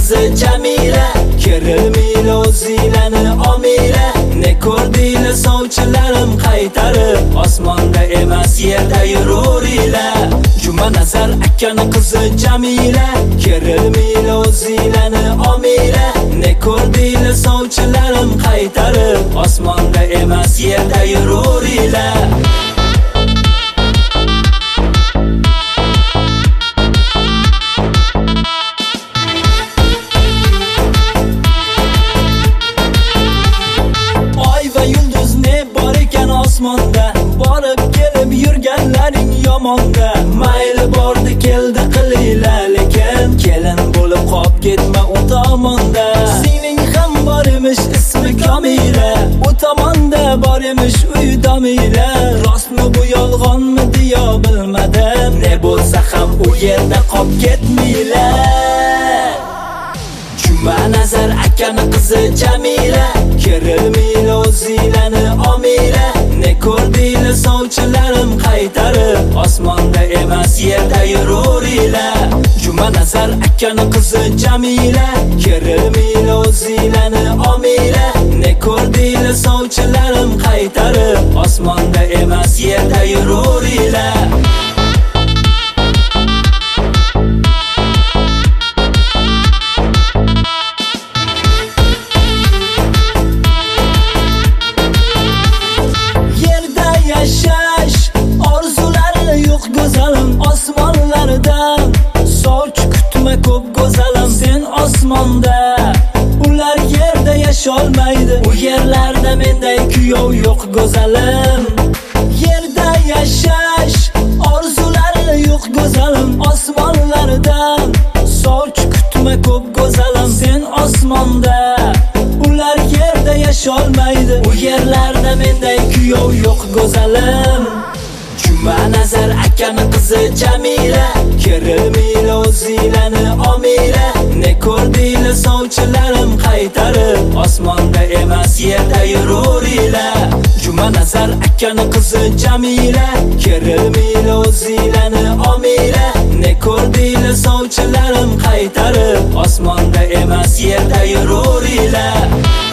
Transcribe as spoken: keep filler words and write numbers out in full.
qizi Jamila, kerilmaydi o'zinglarni omila. Ne ko'rdinglar sovchilarim qaytarib, osmonda emas yerda yururinglar. Juma Nazar akani qizi Jamila, kerilmaydi o'zinglarni omila. Ne ko'rdinglar sovchilarim qaytarib, osmonda emas yerda yururinglar. Osmonda borib kelib yurganlaring yomonda. Mayli bordi keldi qilinglar, lekin kelin bo'lib qolib ketma u tomonda. Sening ham bor emish ismi Kamila, u tomonda bor emish uy domila. Rostmi bu yolg'onmi deya bilmadim, ne bo'lsa ham u yerda qolib ketmanglar. Juma Nazar akani qizi Jamila, kerilmaydi o'zinglarni omila. Ne ko'rdinglar sovchilarim qaytarib, osmonda emas yerda yururinglar. Juma Nazar akani qizi Jamila, kerilmaydi o'zinglarni omila. Ne ko'rdinglar sovchilarim qaytarib, osmonda emas yerda yururinglar. Osmonlardan sovchi kutma ko'p go'zalim, sen osmonda. Ular yerda yasholmaydi, u yerlarda menday kuyov yo'q go'zalim. Yerda yashash orzulari yo'q go'zalim, osmonlardan sovchi kutma ko'p go'zalim, sen osmonda. Ular yerda yasholmaydi, u yerlarda menday kuyov yo'q go'zalim. Juma Nazar akani qizi Jamila, kerilmaydi o'zinglarni omila. Ne ko'rdinglar sovchilarim qaytarib, osmonda emas yerda yururinglar. Juma Nazar akani qizi Jamila, kerilmaydi o'zinglarni omila. Ne ko'rdinglar sovchilarim qaytarib, osmonda emas yerda yururinglar.